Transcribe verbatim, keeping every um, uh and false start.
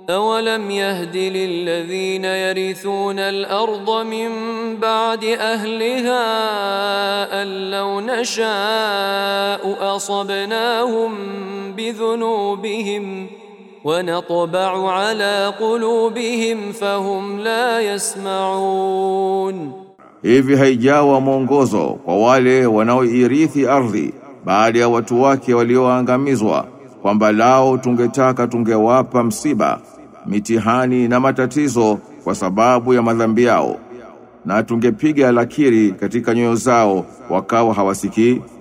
أولم يهد للذين يرثون الأرض من بعد أهلها أن لو نشاء أصبناهم بذنوبهم ونطبع على قلوبهم فهم لا يسمعون. Hivi haijawa mwongozo kwa wale wanaoirithi ardhi baada ya watu wake walioangamizwa, kwamba lao tungetaka tungewapa msiba, mitihani na matatizo kwa sababu ya madhambi yao, na tungepiga lakiri katika nyoyo zao wakawa hawasikii.